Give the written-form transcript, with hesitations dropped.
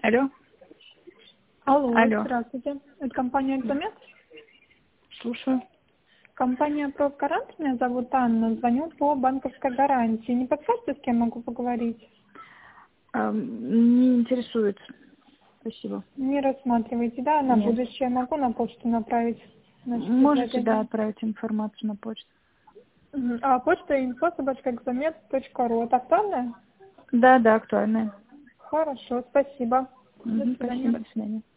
Алло. Алло, Алло. здравствуйте. Это компания «Экзамет»? Слушаю. Компания «Профгарант», меня зовут Анна, звоню по банковской гарантии. Не подскажете, с кем могу поговорить? Не интересует. Спасибо. Не рассматриваете, да? На Нет. будущее могу на почту направить? Значит, Можете, да, предложение. отправить информацию на почту. А почта info@examet.ru. Это актуально? Да, актуальная. Хорошо, спасибо. До свидания. Спасибо, до свидания.